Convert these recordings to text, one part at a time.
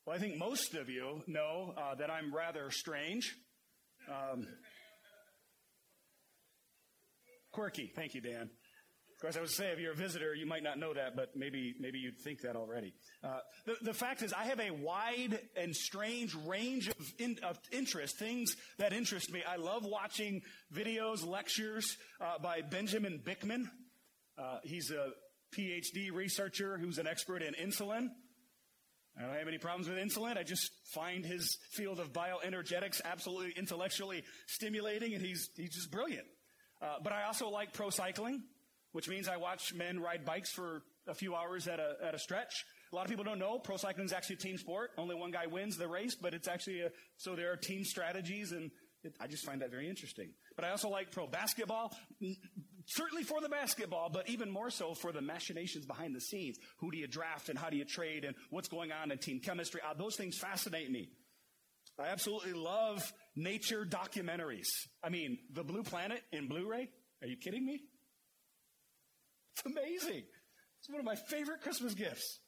Well, I think most of you know that I'm rather strange. Quirky. Thank you, Dan. Of course, I would say if you're a visitor, you might not know that, but maybe you'd think that already. The fact is, I have a wide and strange range of interest, things that interest me. I love watching videos, lectures by Benjamin Bickman. He's a PhD researcher who's an expert in insulin. I don't have any problems with insulin. I just find his field of bioenergetics absolutely intellectually stimulating, and he's just brilliant. But I also like pro cycling, which means I watch men ride bikes for a few hours at a stretch. A lot of people don't know pro cycling is actually a team sport. Only one guy wins the race, but it's actually so there are team strategies, and I just find that very interesting. But I also like pro basketball, certainly for the basketball, but even more so for the machinations behind the scenes. Who do you draft and how do you trade and what's going on in team chemistry? Those things fascinate me. I absolutely love nature documentaries. I mean, The Blue Planet in Blu-ray? Are you kidding me? It's amazing. It's one of my favorite Christmas gifts.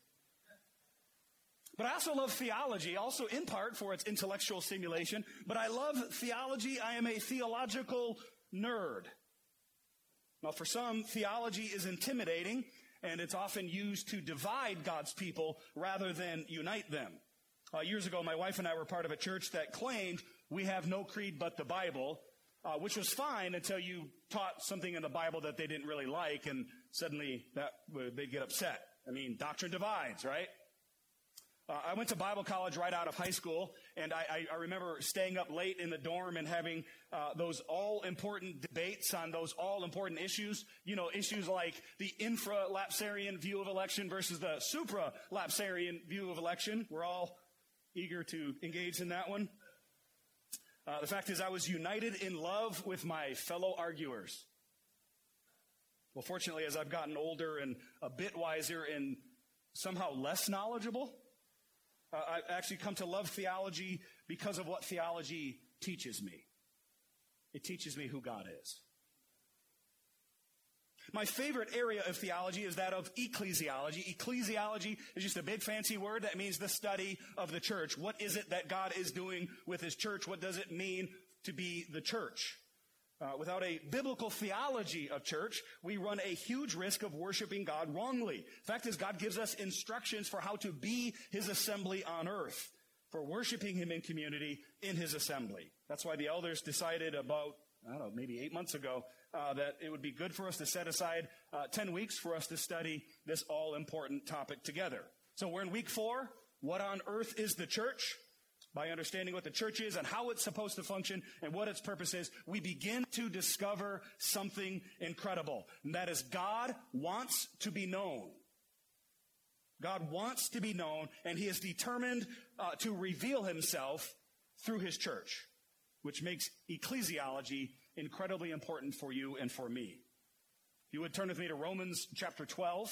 But I also love theology, also in part for its intellectual stimulation. But I love theology. I am a theological nerd. Now, for some, theology is intimidating, and it's often used to divide God's people rather than unite them. Years ago, my wife and I were part of a church that claimed we have no creed but the Bible, which was fine until you taught something in the Bible that they didn't really like, and suddenly they'd get upset. I mean, doctrine divides, right? I went to Bible college right out of high school, and I remember staying up late in the dorm and having those all-important debates on those all-important issues. You know, issues like the infralapsarian view of election versus the supralapsarian view of election. We're all eager to engage in that one. The fact is, I was united in love with my fellow arguers. Well, fortunately, as I've gotten older and a bit wiser and somehow less knowledgeable, I've actually come to love theology because of what theology teaches me. It teaches me who God is. My favorite area of theology is that of ecclesiology. Ecclesiology is just a big fancy word that means the study of the church. What is it that God is doing with his church? What does it mean to be the church? Without a biblical theology of church, we run a huge risk of worshiping God wrongly. The fact is, God gives us instructions for how to be his assembly on earth, for worshiping him in community in his assembly. That's why the elders decided about, maybe 8 months ago, that it would be good for us to set aside 10 weeks for us to study this all-important topic together. So we're in week 4. What on earth is the church? By understanding what the church is and how it's supposed to function and what its purpose is, we begin to discover something incredible. And that is, God wants to be known. God wants to be known, and he is determined to reveal himself through his church, which makes ecclesiology incredibly important for you and for me. If you would turn with me to Romans chapter 12.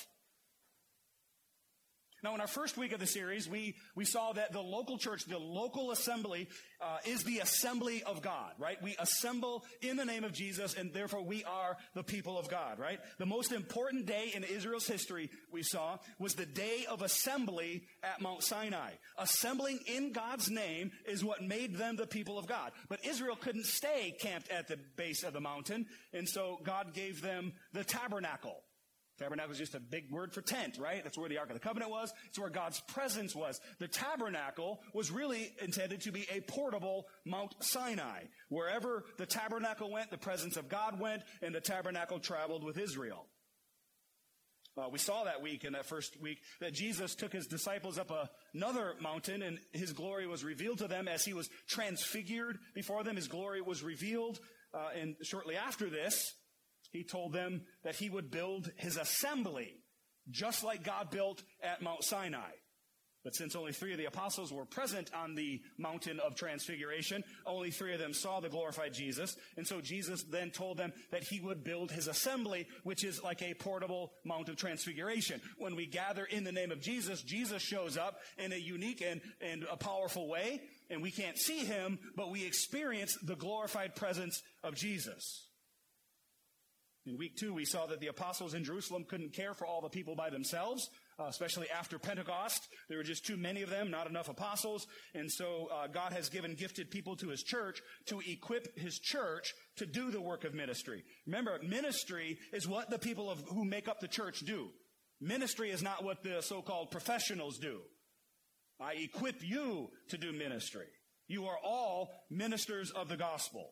Now, in our first week of the series, we saw that the local church, the local assembly, is the assembly of God, right? We assemble in the name of Jesus, and therefore we are the people of God, right? The most important day in Israel's history, we saw, was the day of assembly at Mount Sinai. Assembling in God's name is what made them the people of God. But Israel couldn't stay camped at the base of the mountain, and so God gave them the tabernacle. Tabernacle is just a big word for tent, right? That's where the Ark of the Covenant was. It's where God's presence was. The tabernacle was really intended to be a portable Mount Sinai. Wherever the tabernacle went, the presence of God went, and the tabernacle traveled with Israel. We saw that week, in that first week, that Jesus took his disciples up another mountain, and his glory was revealed to them as he was transfigured before them. His glory was revealed, and shortly after this, he told them that he would build his assembly, just like God built at Mount Sinai. But since only 3 of the apostles were present on the mountain of transfiguration, only 3 of them saw the glorified Jesus. And so Jesus then told them that he would build his assembly, which is like a portable Mount of Transfiguration. When we gather in the name of Jesus, Jesus shows up in a unique and a powerful way. And we can't see him, but we experience the glorified presence of Jesus. In week 2, we saw that the apostles in Jerusalem couldn't care for all the people by themselves. especially after Pentecost. There were just too many of them, not enough apostles. And so God has given gifted people to his church to equip his church to do the work of ministry. Remember, ministry is what the people who make up the church do. Ministry is not what the so-called professionals do. I equip you to do ministry. You are all ministers of the gospel.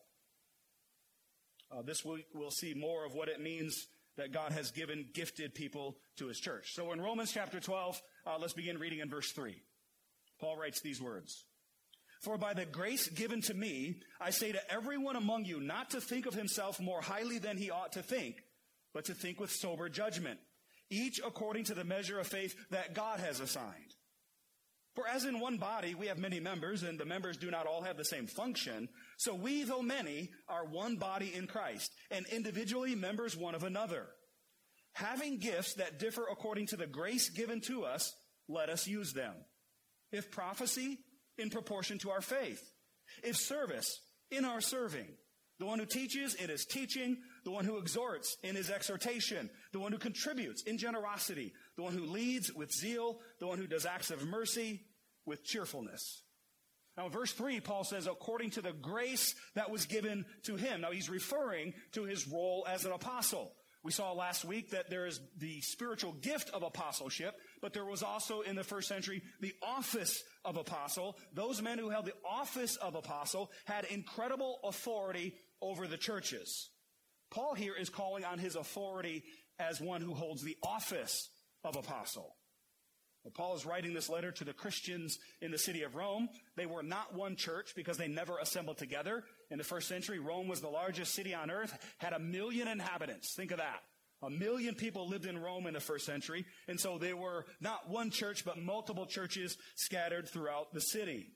This week we'll see more of what it means that God has given gifted people to his church. So in Romans chapter 12, let's begin reading in verse 3. Paul writes these words. For by the grace given to me, I say to everyone among you not to think of himself more highly than he ought to think, but to think with sober judgment, each according to the measure of faith that God has assigned. For as in one body we have many members, and the members do not all have the same function, so we, though many, are one body in Christ, and individually members one of another. Having gifts that differ according to the grace given to us, let us use them. If prophecy, in proportion to our faith. If service, in our serving. The one who teaches, in his teaching. The one who exhorts, in his exhortation. The one who contributes, in generosity. The one who leads, with zeal. The one who does acts of mercy, with cheerfulness. Now in verse 3, Paul says, according to the grace that was given to him. Now he's referring to his role as an apostle. We saw last week that there is the spiritual gift of apostleship, but there was also in the first century the office of apostle. Those men who held the office of apostle had incredible authority over the churches. Paul here is calling on his authority as one who holds the office of apostle. Well, Paul is writing this letter to the Christians in the city of Rome. They were not one church because they never assembled together. In the first century, Rome was the largest city on earth, had 1 million inhabitants. Think of that. 1 million people lived in Rome in the first century. And so they were not one church, but multiple churches scattered throughout the city.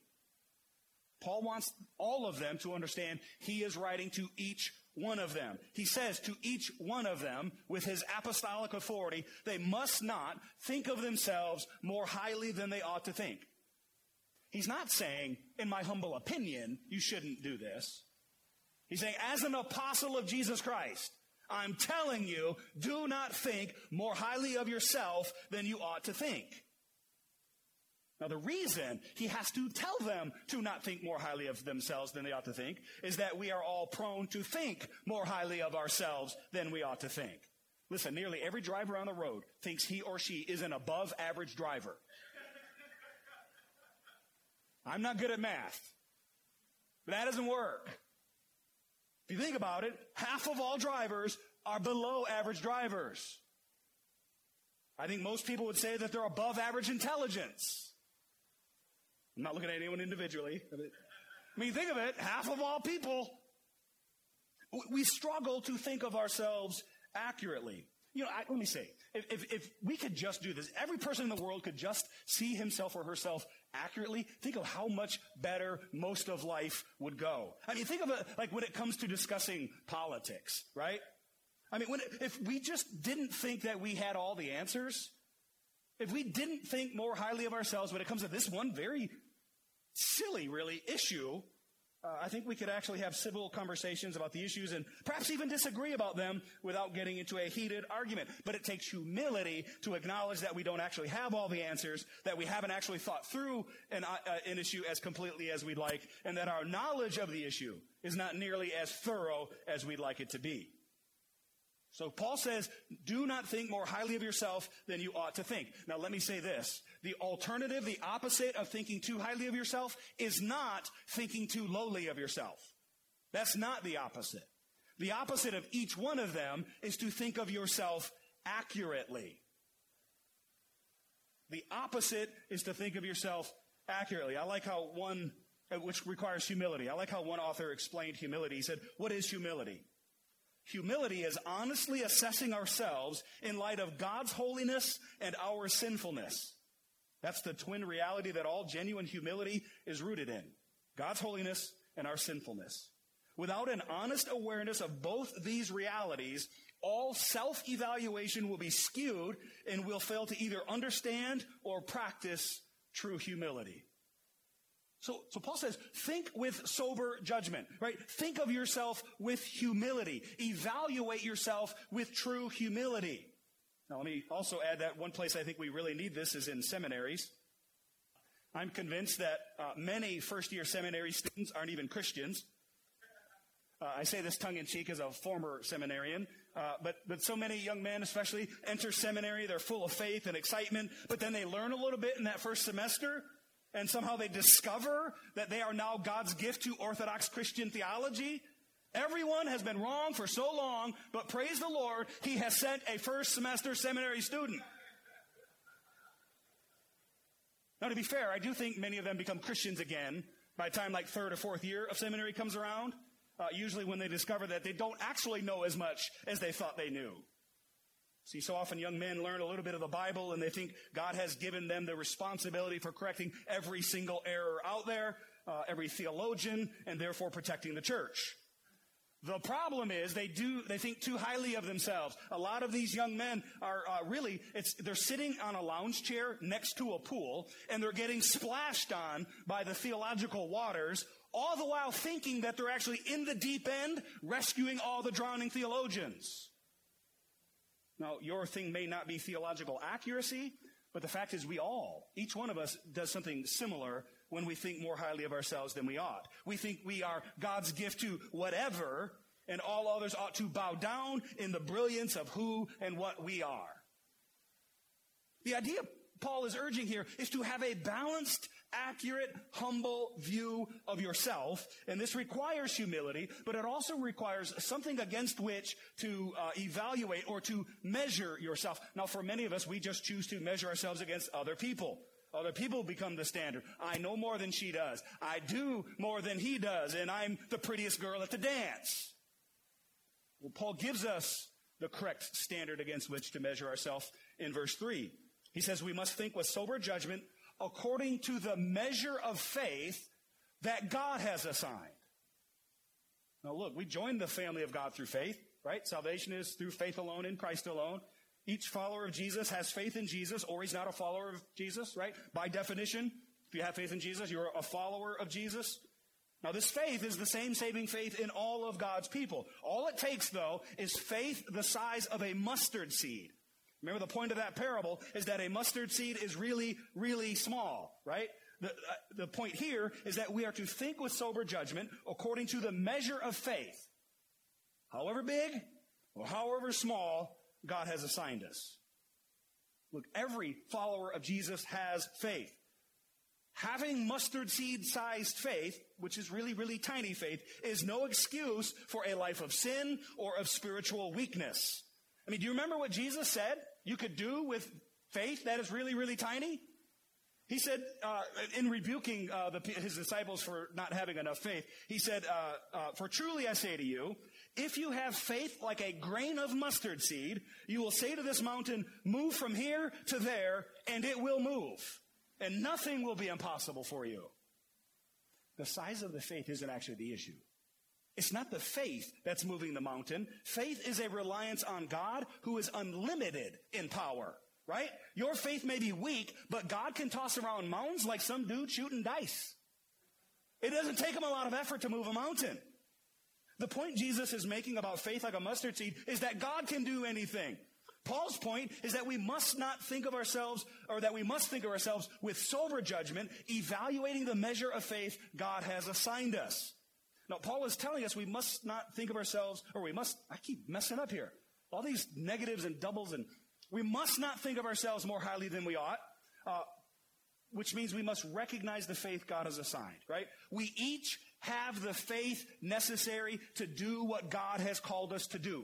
Paul wants all of them to understand he is writing to each one of them. He says to each one of them, with his apostolic authority, they must not think of themselves more highly than they ought to think. He's not saying, in my humble opinion, you shouldn't do this. He's saying, as an apostle of Jesus Christ, I'm telling you, do not think more highly of yourself than you ought to think. Now, the reason he has to tell them to not think more highly of themselves than they ought to think is that we are all prone to think more highly of ourselves than we ought to think. Listen, nearly every driver on the road thinks he or she is an above average driver. I'm not good at math, but that doesn't work. If you think about it, half of all drivers are below average drivers. I think most people would say that they're above average intelligence. I'm not looking at anyone individually. I mean, think of it. Half of all people, we struggle to think of ourselves accurately. You know, let me say, if we could just do this, every person in the world could just see himself or herself accurately, think of how much better most of life would go. I mean, think of it like when it comes to discussing politics, right? I mean, if we just didn't think that we had all the answers, if we didn't think more highly of ourselves when it comes to this one very silly, really, issue, I think we could actually have civil conversations about the issues and perhaps even disagree about them without getting into a heated argument. But it takes humility to acknowledge that we don't actually have all the answers, that we haven't actually thought through an issue as completely as we'd like, and that our knowledge of the issue is not nearly as thorough as we'd like it to be. So Paul says, do not think more highly of yourself than you ought to think. Now let me say this. The alternative, the opposite of thinking too highly of yourself is not thinking too lowly of yourself. That's not the opposite. The opposite of each one of them is to think of yourself accurately. The opposite is to think of yourself accurately. I like how which requires humility. I like how one author explained humility. He said, what is humility? Humility is honestly assessing ourselves in light of God's holiness and our sinfulness. That's the twin reality that all genuine humility is rooted in. God's holiness and our sinfulness. Without an honest awareness of both these realities, all self-evaluation will be skewed and we'll fail to either understand or practice true humility. So Paul says, think with sober judgment, right? Think of yourself with humility. Evaluate yourself with true humility. Now, let me also add that one place I think we really need this is in seminaries. I'm convinced that many first-year seminary students aren't even Christians. I say this tongue-in-cheek as a former seminarian, but so many young men especially enter seminary, they're full of faith and excitement, but then they learn a little bit in that first semester, and somehow they discover that they are now God's gift to Orthodox Christian theology. Everyone has been wrong for so long, but praise the Lord, He has sent a first semester seminary student. Now, to be fair, I do think many of them become Christians again by the time like third or fourth year of seminary comes around, usually when they discover that they don't actually know as much as they thought they knew. See, so often young men learn a little bit of the Bible and they think God has given them the responsibility for correcting every single error out there, every theologian, and therefore protecting the church. The problem is they think too highly of themselves. A lot of these young men are they're sitting on a lounge chair next to a pool and they're getting splashed on by the theological waters, all the while thinking that they're actually in the deep end rescuing all the drowning theologians. Now, your thing may not be theological accuracy, but the fact is each one of us does something similar when we think more highly of ourselves than we ought. We think we are God's gift to whatever, and all others ought to bow down in the brilliance of who and what we are. The idea Paul is urging here is to have a balanced, accurate, humble view of yourself, and this requires humility, but it also requires something against which to evaluate or to measure yourself. Now, for many of us, we just choose to measure ourselves against other people. Other people become the standard. I know more than she does. I do more than he does, and I'm the prettiest girl at the dance. Well, Paul gives us the correct standard against which to measure ourselves in verse 3. He says we must think with sober judgment according to the measure of faith that God has assigned. Now look, we joined the family of God through faith, right? Salvation is through faith alone, in Christ alone. Each follower of Jesus has faith in Jesus, or he's not a follower of Jesus, right? By definition, if you have faith in Jesus, you're a follower of Jesus. Now, this faith is the same saving faith in all of God's people. All it takes, though, is faith the size of a mustard seed. Remember, the point of that parable is that a mustard seed is really, really small, right? The point here is that we are to think with sober judgment according to the measure of faith. However big or however small, God has assigned us. Look, every follower of Jesus has faith. Having mustard seed-sized faith, which is really, really tiny faith, is no excuse for a life of sin or of spiritual weakness. I mean, do you remember what Jesus said you could do with faith that is really, really tiny? He said, in rebuking his disciples for not having enough faith, he said, for truly I say to you, if you have faith like a grain of mustard seed, you will say to this mountain, move from here to there, and it will move. And nothing will be impossible for you. The size of the faith isn't actually the issue. It's not the faith that's moving the mountain. Faith is a reliance on God who is unlimited in power, right? Your faith may be weak, but God can toss around mountains like some dude shooting dice. It doesn't take him a lot of effort to move a mountain. The point Jesus is making about faith like a mustard seed is that God can do anything. Paul's point is that we must not think of ourselves, or that we must think of ourselves with sober judgment, evaluating the measure of faith God has assigned us. Now, Paul is telling us we must not think of ourselves, I keep messing up here. All these negatives and doubles, and we must not think of ourselves more highly than we ought, which means we must recognize the faith God has assigned, right? We each have the faith necessary to do what God has called us to do.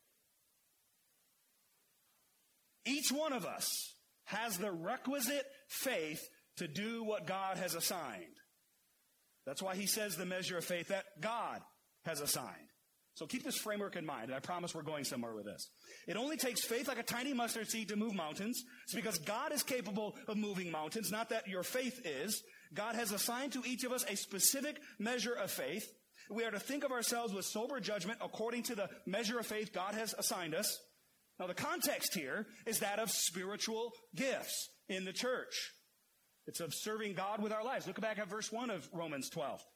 Each one of us has the requisite faith to do what God has assigned. That's why he says the measure of faith that God has assigned. So keep this framework in mind, and I promise we're going somewhere with this. It only takes faith like a tiny mustard seed to move mountains. It's because God is capable of moving mountains, not that your faith is. God has assigned to each of us a specific measure of faith. We are to think of ourselves with sober judgment according to the measure of faith God has assigned us. Now, the context here is that of spiritual gifts in the church. It's of serving God with our lives. Look back at verse 1 of Romans 12.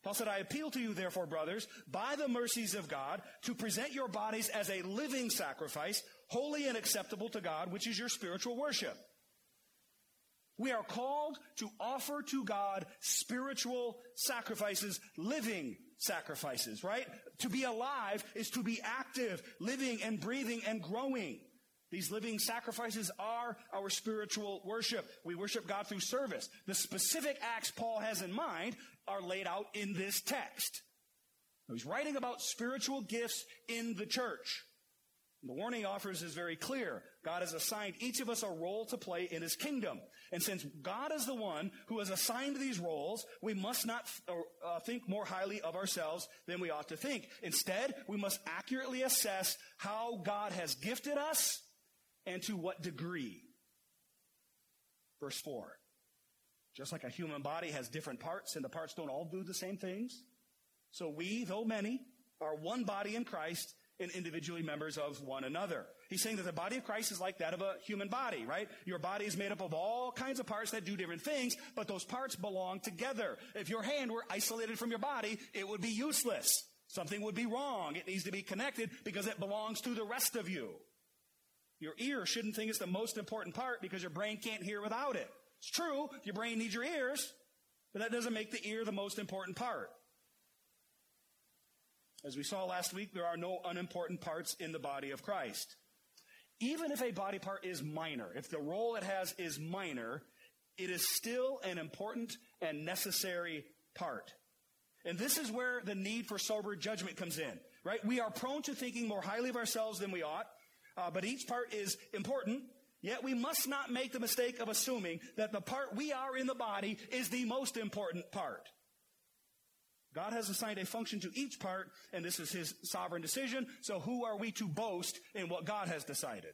Paul said, I appeal to you, therefore, brothers, by the mercies of God, to present your bodies as a living sacrifice, holy and acceptable to God, which is your spiritual worship. We are called to offer to God spiritual sacrifices, living sacrifices, right? To be alive is to be active, living and breathing and growing. These living sacrifices are our spiritual worship. We worship God through service. The specific acts Paul has in mind are laid out in this text. He's writing about spiritual gifts in the church. The warning he offers is very clear. God has assigned each of us a role to play in his kingdom. And since God is the one who has assigned these roles, we must not think more highly of ourselves than we ought to think. Instead, we must accurately assess how God has gifted us and to what degree. Verse 4. Just like a human body has different parts and the parts don't all do the same things, so we, though many, are one body in Christ and individually members of one another. He's saying that the body of Christ is like that of a human body, right? Your body is made up of all kinds of parts that do different things, but those parts belong together. If your hand were isolated from your body, it would be useless. Something would be wrong. It needs to be connected because it belongs to the rest of you. Your ear shouldn't think it's the most important part because your brain can't hear without it. It's true, your brain needs your ears, but that doesn't make the ear the most important part. As we saw last week, there are no unimportant parts in the body of Christ. Even if a body part is minor, if the role it has is minor, it is still an important and necessary part. And this is where the need for sober judgment comes in, right? We are prone to thinking more highly of ourselves than we ought, but each part is important. Yet we must not make the mistake of assuming that the part we are in the body is the most important part. God has assigned a function to each part, and this is his sovereign decision. So who are we to boast in what God has decided?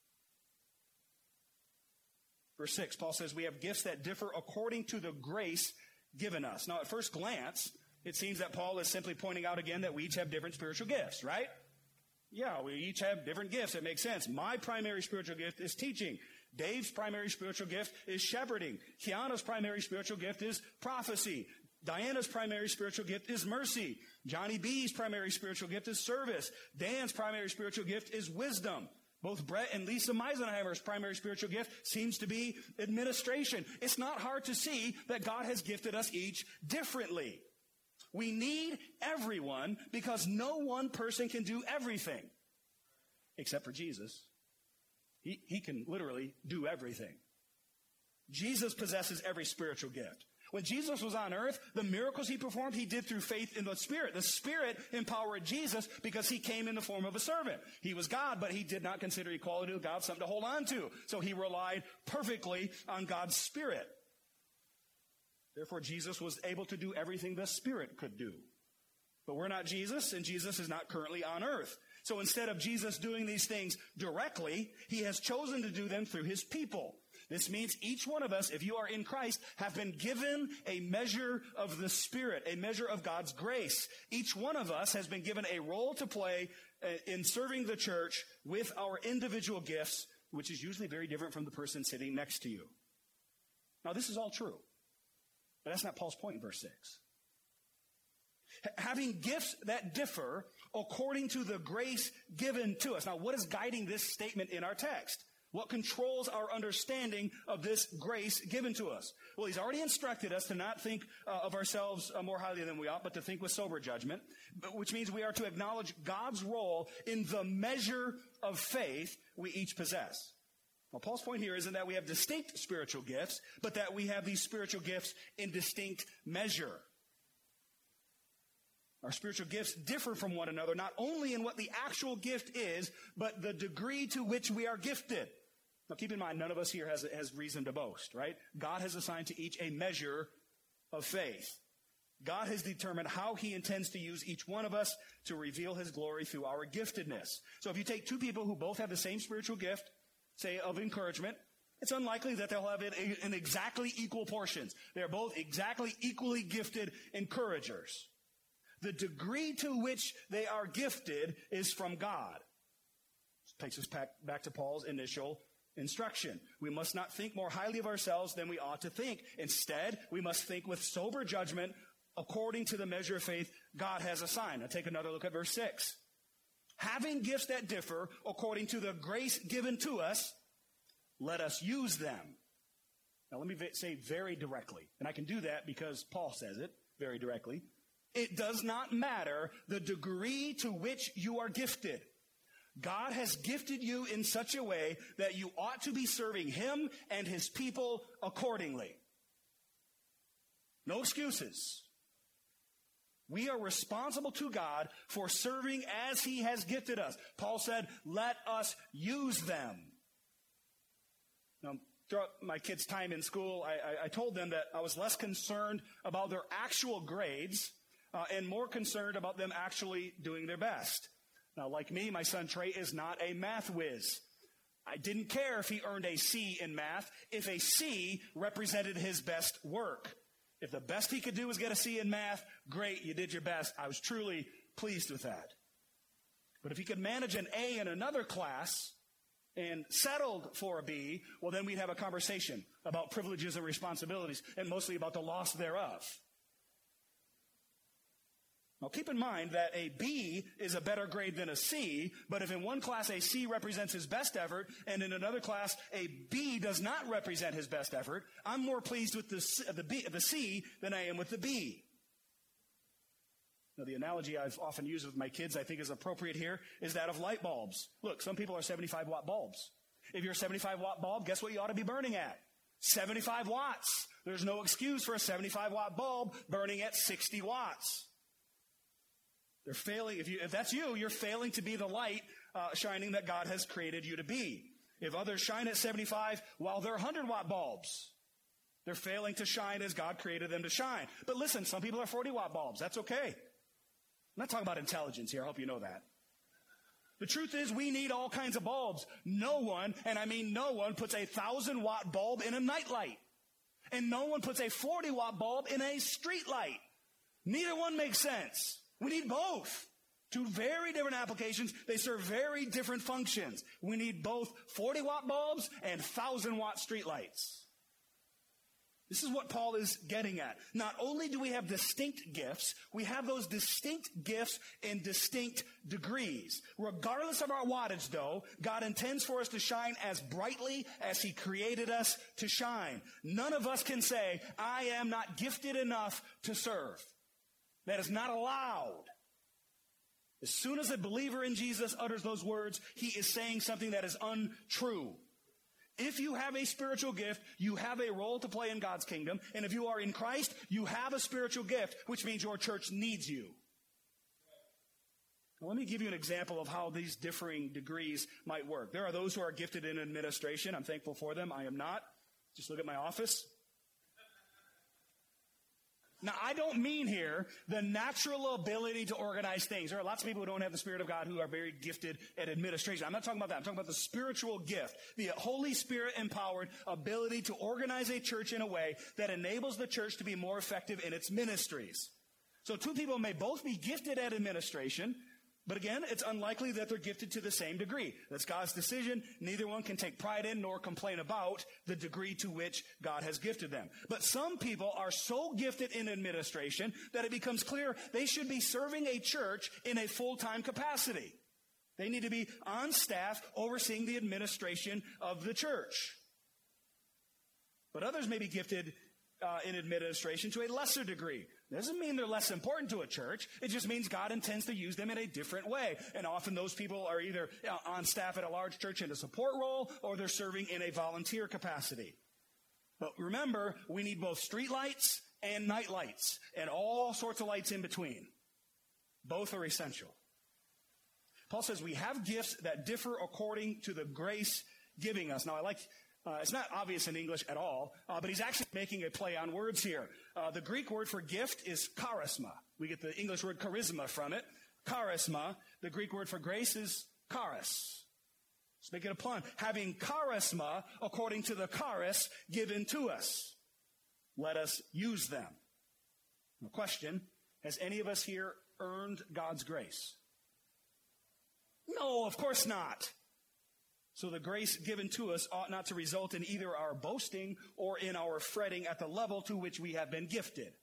Verse 6, Paul says, we have gifts that differ according to the grace given us. Now, at first glance, it seems that Paul is simply pointing out again that we each have different spiritual gifts, right? Yeah, we each have different gifts. It makes sense. My primary spiritual gift is teaching. Dave's primary spiritual gift is shepherding. Kiana's primary spiritual gift is prophecy. Diana's primary spiritual gift is mercy. Johnny B's primary spiritual gift is service. Dan's primary spiritual gift is wisdom. Both Brett and Lisa Meisenheimer's primary spiritual gift seems to be administration. It's not hard to see that God has gifted us each differently. We need everyone because no one person can do everything. Except for Jesus. He can literally do everything. Jesus possesses every spiritual gift. When Jesus was on earth, the miracles he performed, he did through faith in the Spirit. The Spirit empowered Jesus because he came in the form of a servant. He was God, but he did not consider equality with God something to hold on to. So he relied perfectly on God's Spirit. Therefore, Jesus was able to do everything the Spirit could do. But we're not Jesus, and Jesus is not currently on earth. So instead of Jesus doing these things directly, he has chosen to do them through his people. This means each one of us, if you are in Christ, have been given a measure of the Spirit, a measure of God's grace. Each one of us has been given a role to play in serving the church with our individual gifts, which is usually very different from the person sitting next to you. Now, this is all true, but that's not Paul's point in verse 6. Having gifts that differ according to the grace given to us. Now, what is guiding this statement in our text? What controls our understanding of this grace given to us? Well, he's already instructed us to not think of ourselves more highly than we ought, but to think with sober judgment, which means we are to acknowledge God's role in the measure of faith we each possess. Well, Paul's point here isn't that we have distinct spiritual gifts, but that we have these spiritual gifts in distinct measure. Our spiritual gifts differ from one another, not only in what the actual gift is, but the degree to which we are gifted. Now, keep in mind, none of us here has reason to boast, right? God has assigned to each a measure of faith. God has determined how he intends to use each one of us to reveal his glory through our giftedness. So if you take two people who both have the same spiritual gift, say of encouragement, it's unlikely that they'll have it in exactly equal portions. They're both exactly equally gifted encouragers. The degree to which they are gifted is from God. This takes us back to Paul's initial instruction. We must not think more highly of ourselves than we ought to think. Instead, we must think with sober judgment according to the measure of faith God has assigned. Now take another look at verse 6. Having gifts that differ according to the grace given to us, let us use them. Now let me say very directly, and I can do that because Paul says it very directly. It does not matter the degree to which you are gifted. God has gifted you in such a way that you ought to be serving Him and His people accordingly. No excuses. We are responsible to God for serving as He has gifted us. Paul said, let us use them. Now, throughout my kids' time in school, I told them that I was less concerned about their actual grades and more concerned about them actually doing their best. Now, like me, my son Trey is not a math whiz. I didn't care if he earned a C in math if a C represented his best work. If the best he could do was get a C in math, great, you did your best. I was truly pleased with that. But if he could manage an A in another class and settled for a B, well, then we'd have a conversation about privileges and responsibilities, and mostly about the loss thereof. Now, keep in mind that a B is a better grade than a C, but if in one class a C represents his best effort, and in another class a B does not represent his best effort, I'm more pleased with the C than I am with the B. Now, the analogy I've often used with my kids, I think is appropriate here, is that of light bulbs. Look, some people are 75-watt bulbs. If you're a 75-watt bulb, guess what you ought to be burning at? 75 watts. There's no excuse for a 75-watt bulb burning at 60 watts. They're failing. If that's you, you're failing to be the light shining that God has created you to be. If others shine at 75 while they're 100-watt bulbs, they're failing to shine as God created them to shine. But listen, some people are 40-watt bulbs. That's okay. I'm not talking about intelligence here. I hope you know that. The truth is we need all kinds of bulbs. No one, and I mean no one, puts a 1,000-watt bulb in a nightlight. And no one puts a 40-watt bulb in a street light. Neither one makes sense. We need both. Two very different applications. They serve very different functions. We need both 40-watt bulbs and 1,000-watt streetlights. This is what Paul is getting at. Not only do we have distinct gifts, we have those distinct gifts in distinct degrees. Regardless of our wattage, though, God intends for us to shine as brightly as He created us to shine. None of us can say, I am not gifted enough to serve. That is not allowed. As soon as a believer in Jesus utters those words, he is saying something that is untrue. If you have a spiritual gift, you have a role to play in God's kingdom. And if you are in Christ, you have a spiritual gift, which means your church needs you. Now, let me give you an example of how these differing degrees might work. There are those who are gifted in administration. I'm thankful for them. I am not. Just look at my office. Now, I don't mean here the natural ability to organize things. There are lots of people who don't have the Spirit of God who are very gifted at administration. I'm not talking about that. I'm talking about the spiritual gift, the Holy Spirit-empowered ability to organize a church in a way that enables the church to be more effective in its ministries. So two people may both be gifted at administration, but again, it's unlikely that they're gifted to the same degree. That's God's decision. Neither one can take pride in nor complain about the degree to which God has gifted them. But some people are so gifted in administration that it becomes clear they should be serving a church in a full-time capacity. They need to be on staff overseeing the administration of the church. But others may be gifted in administration to a lesser degree. It doesn't mean they're less important to a church. It just means God intends to use them in a different way. And often those people are either on staff at a large church in a support role, or they're serving in a volunteer capacity. But remember, we need both street lights and night lights, and all sorts of lights in between. Both are essential. Paul says we have gifts that differ according to the grace giving us. Now, it's not obvious in English at all, but he's actually making a play on words here. The Greek word for gift is charisma. We get the English word charisma from it. Charisma. The Greek word for grace is charis. Let's make it a pun. Having charisma according to the charis given to us. Let us use them. The question, has any of us here earned God's grace? No, of course not. So the grace given to us ought not to result in either our boasting or in our fretting at the level to which we have been gifted.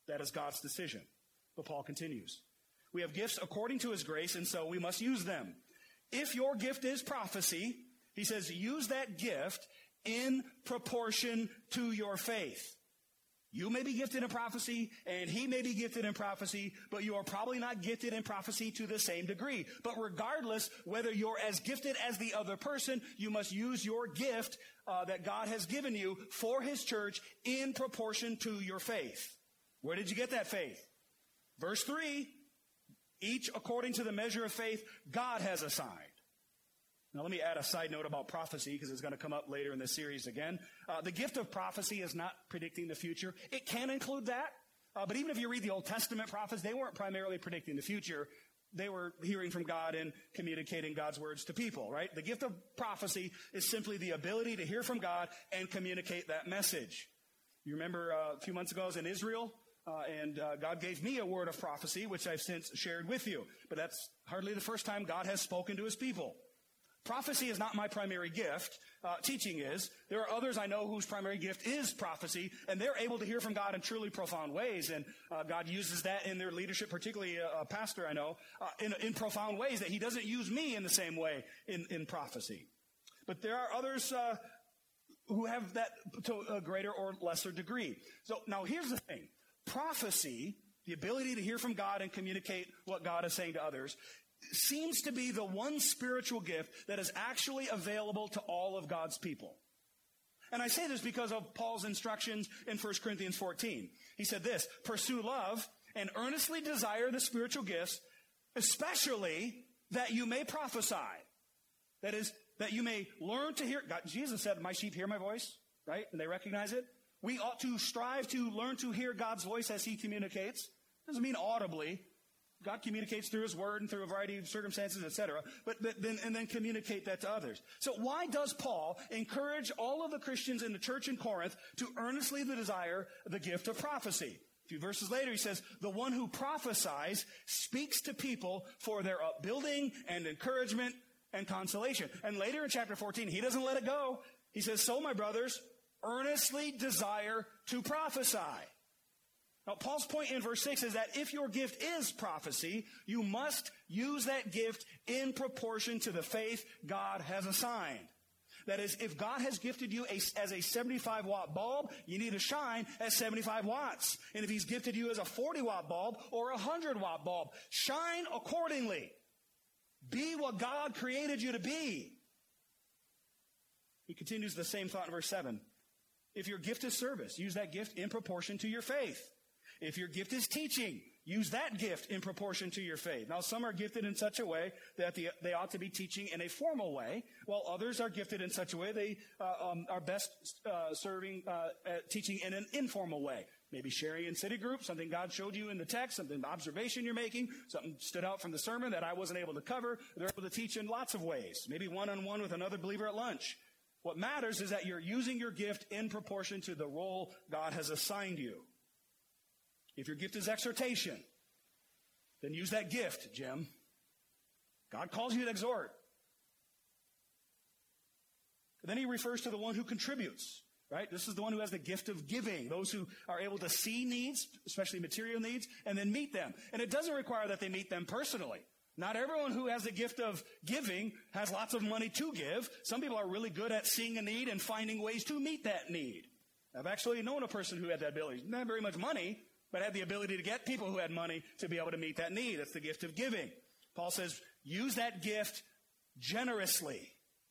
That is God's decision. But Paul continues. We have gifts according to his grace, and so we must use them. If your gift is prophecy, he says, use that gift in proportion to your faith. You may be gifted in prophecy, and he may be gifted in prophecy, but you are probably not gifted in prophecy to the same degree. But regardless, whether you're as gifted as the other person, you must use your gift that God has given you for his church in proportion to your faith. Where did you get that faith? Verse 3, each according to the measure of faith God has assigned. Now, let me add a side note about prophecy, because it's going to come up later in this series again. The gift of prophecy is not predicting the future. It can include that. But even if you read the Old Testament prophets, they weren't primarily predicting the future. They were hearing from God and communicating God's words to people, right? The gift of prophecy is simply the ability to hear from God and communicate that message. You remember a few months ago I was in Israel, and God gave me a word of prophecy, which I've since shared with you. But that's hardly the first time God has spoken to his people. Prophecy is not my primary gift. Teaching is. There are others I know whose primary gift is prophecy, and they're able to hear from God in truly profound ways. And God uses that in their leadership, particularly a pastor I know, in profound ways that he doesn't use me in the same way in prophecy. But there are others who have that to a greater or lesser degree. So now here's the thing. Prophecy, the ability to hear from God and communicate what God is saying to others, seems to be the one spiritual gift that is actually available to all of God's people. And I say this because of Paul's instructions in 1 Corinthians 14. He said this, pursue love and earnestly desire the spiritual gifts, especially that you may prophesy. That is, that you may learn to hear. God, Jesus said, my sheep hear my voice, right? And they recognize it. We ought to strive to learn to hear God's voice as he communicates. Doesn't mean audibly. God communicates through his word and through a variety of circumstances, etc. But then communicate that to others. So why does Paul encourage all of the Christians in the church in Corinth to earnestly desire the gift of prophecy? A few verses later, he says, the one who prophesies speaks to people for their upbuilding and encouragement and consolation. And later in chapter 14, he doesn't let it go. He says, so my brothers, earnestly desire to prophesy. Now, Paul's point in verse 6 is that if your gift is prophecy, you must use that gift in proportion to the faith God has assigned. That is, if God has gifted you as a 75-watt bulb, you need to shine at 75 watts. And if he's gifted you as a 40-watt bulb or a 100-watt bulb, shine accordingly. Be what God created you to be. He continues the same thought in verse 7. If your gift is service, use that gift in proportion to your faith. If your gift is teaching, use that gift in proportion to your faith. Now, some are gifted in such a way that they ought to be teaching in a formal way, while others are gifted in such a way they are best serving teaching in an informal way. Maybe sharing in city group, something God showed you in the text, something observation you're making, something stood out from the sermon that I wasn't able to cover. They're able to teach in lots of ways, maybe one-on-one with another believer at lunch. What matters is that you're using your gift in proportion to the role God has assigned you. If your gift is exhortation, then use that gift, Jim. God calls you to exhort. Then he refers to the one who contributes, right? This is the one who has the gift of giving, those who are able to see needs, especially material needs, and then meet them. And it doesn't require that they meet them personally. Not everyone who has the gift of giving has lots of money to give. Some people are really good at seeing a need and finding ways to meet that need. I've actually known a person who had that ability. Not very much money, but had the ability to get people who had money to be able to meet that need. That's the gift of giving. Paul says, use that gift generously.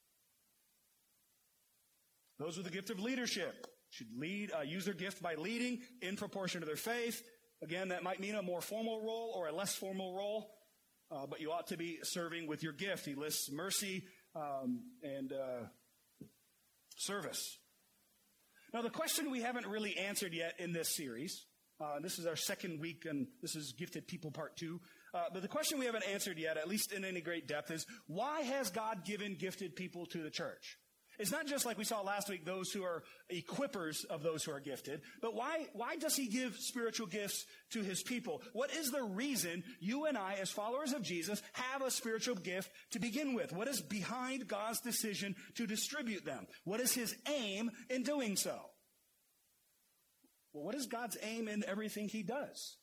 Those with the gift of leadership should use their gift by leading in proportion to their faith. Again, that might mean a more formal role or a less formal role, but you ought to be serving with your gift. He lists mercy and service. Now, the question we haven't really answered yet in this series, this is our second week, and this is Gifted People Part 2. But the question we haven't answered yet, at least in any great depth, is why has God given gifted people to the church? It's not just like we saw last week, those who are equippers of those who are gifted, but why does he give spiritual gifts to his people? What is the reason you and I, as followers of Jesus, have a spiritual gift to begin with? What is behind God's decision to distribute them? What is his aim in doing so? Well, what is God's aim in everything he does?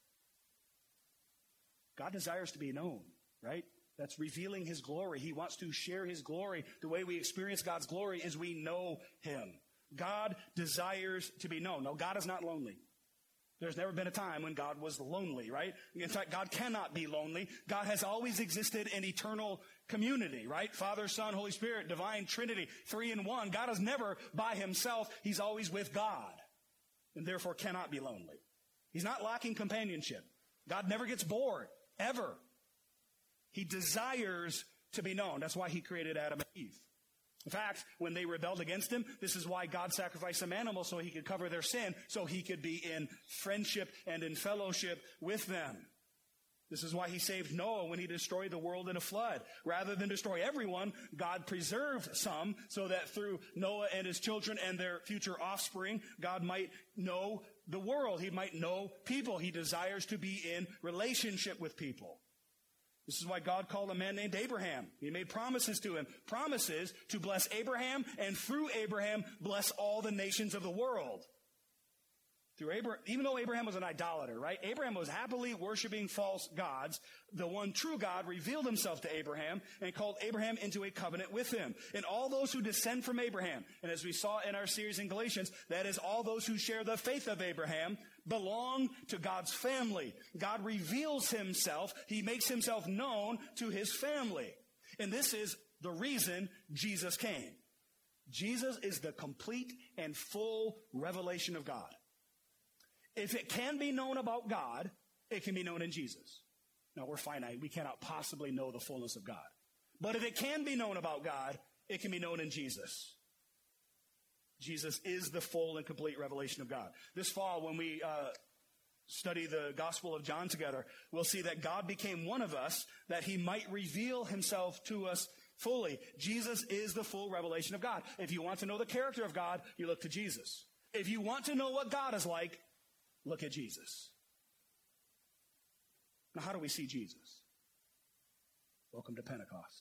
God desires to be known, right? That's revealing his glory. He wants to share his glory. The way we experience God's glory is we know him. God desires to be known. No, God is not lonely. There's never been a time when God was lonely, right? In fact, God cannot be lonely. God has always existed in eternal community, right? Father, Son, Holy Spirit, divine Trinity, 3 in 1. God is never by himself. He's always with God, and therefore cannot be lonely. He's not lacking companionship. God never gets bored, ever. He desires to be known. That's why he created Adam and Eve. In fact, when they rebelled against him, this is why God sacrificed some animals so he could cover their sin, so he could be in friendship and in fellowship with them. This is why he saved Noah when he destroyed the world in a flood. Rather than destroy everyone, God preserved some so that through Noah and his children and their future offspring, God might know the world. He might know people. He desires to be in relationship with people. This is why God called a man named Abraham. He made promises to him. Promises to bless Abraham, and through Abraham, bless all the nations of the world. Through Abraham, even though Abraham was an idolater, right? Abraham was happily worshiping false gods. The one true God revealed himself to Abraham and called Abraham into a covenant with him. And all those who descend from Abraham, and as we saw in our series in Galatians, that is all those who share the faith of Abraham, belong to God's family. God reveals himself. He makes himself known to his family. And this is the reason Jesus came. Jesus is the complete and full revelation of God. If it can be known about God, it can be known in Jesus. Now, we're finite. We cannot possibly know the fullness of God. But if it can be known about God, it can be known in Jesus. Jesus is the full and complete revelation of God. This fall, when we study the Gospel of John together, we'll see that God became one of us that he might reveal himself to us fully. Jesus is the full revelation of God. If you want to know the character of God, you look to Jesus. If you want to know what God is like, look at Jesus. Now, how do we see Jesus? Welcome to Pentecost.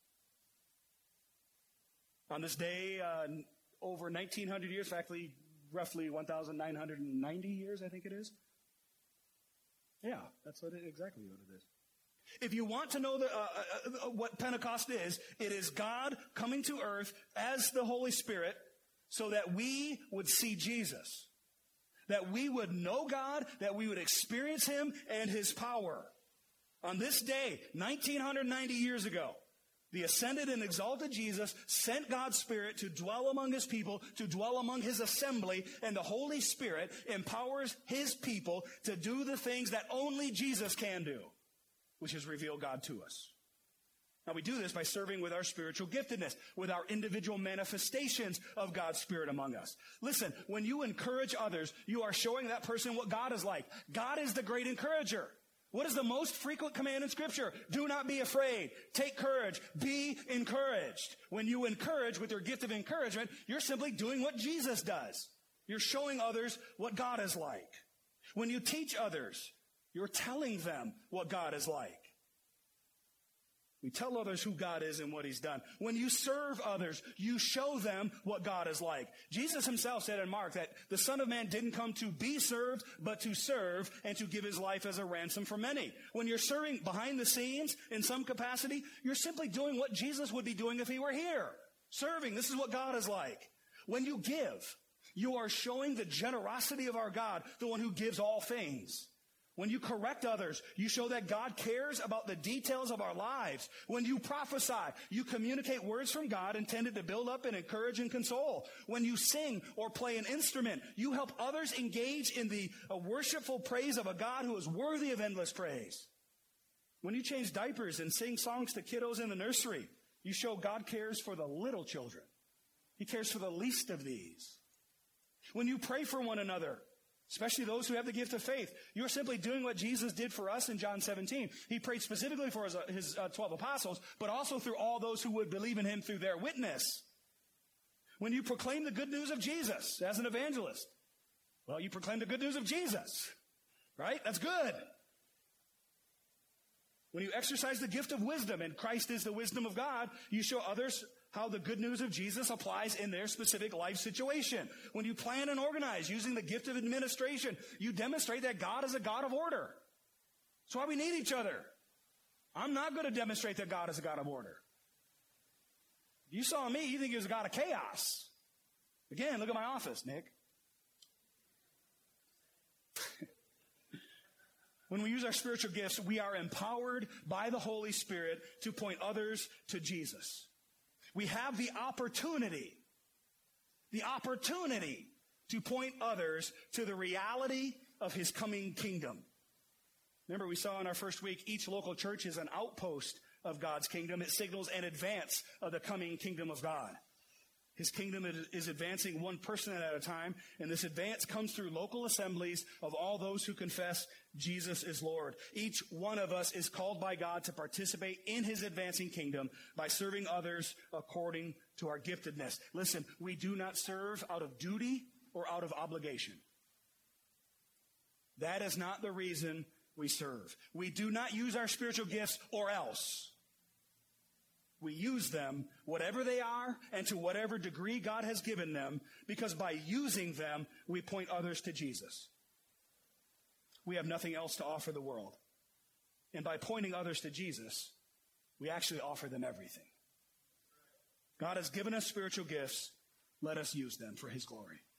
On this day, over 1,900 years, actually roughly 1,990 years, I think it is. Yeah, that's exactly what it is. If you want to know what Pentecost is, it is God coming to earth as the Holy Spirit so that we would see Jesus. That we would know God, that we would experience him and his power. On this day, 1,990 years ago, the ascended and exalted Jesus sent God's Spirit to dwell among his people, to dwell among his assembly, and the Holy Spirit empowers his people to do the things that only Jesus can do, which is reveal God to us. Now, we do this by serving with our spiritual giftedness, with our individual manifestations of God's Spirit among us. Listen, when you encourage others, you are showing that person what God is like. God is the great encourager. What is the most frequent command in Scripture? Do not be afraid. Take courage. Be encouraged. When you encourage with your gift of encouragement, you're simply doing what Jesus does. You're showing others what God is like. When you teach others, you're telling them what God is like. We tell others who God is and what he's done. When you serve others, you show them what God is like. Jesus himself said in Mark that the Son of Man didn't come to be served, but to serve and to give his life as a ransom for many. When you're serving behind the scenes in some capacity, you're simply doing what Jesus would be doing if he were here. Serving. This is what God is like. When you give, you are showing the generosity of our God, the one who gives all things. When you correct others, you show that God cares about the details of our lives. When you prophesy, you communicate words from God intended to build up and encourage and console. When you sing or play an instrument, you help others engage in the worshipful praise of a God who is worthy of endless praise. When you change diapers and sing songs to kiddos in the nursery, you show God cares for the little children. He cares for the least of these. When you pray for one another, especially those who have the gift of faith, you're simply doing what Jesus did for us in John 17. He prayed specifically for his 12 apostles, but also through all those who would believe in him through their witness. When you proclaim the good news of Jesus as an evangelist, well, you proclaim the good news of Jesus, right? That's good. When you exercise the gift of wisdom, and Christ is the wisdom of God, you show others how the good news of Jesus applies in their specific life situation. When you plan and organize using the gift of administration, you demonstrate that God is a God of order. That's why we need each other. I'm not going to demonstrate that God is a God of order. You saw me, you think he was a God of chaos. Again, look at my office, Nick. When we use our spiritual gifts, we are empowered by the Holy Spirit to point others to Jesus. We have the opportunity to point others to the reality of his coming kingdom. Remember, we saw in our first week, each local church is an outpost of God's kingdom. It signals an advance of the coming kingdom of God. His kingdom is advancing one person at a time, and this advance comes through local assemblies of all those who confess Jesus is Lord. Each one of us is called by God to participate in his advancing kingdom by serving others according to our giftedness. Listen, we do not serve out of duty or out of obligation. That is not the reason we serve. We do not use our spiritual gifts or else. We use them, whatever they are, and to whatever degree God has given them, because by using them, we point others to Jesus. We have nothing else to offer the world. And by pointing others to Jesus, we actually offer them everything. God has given us spiritual gifts. Let us use them for his glory.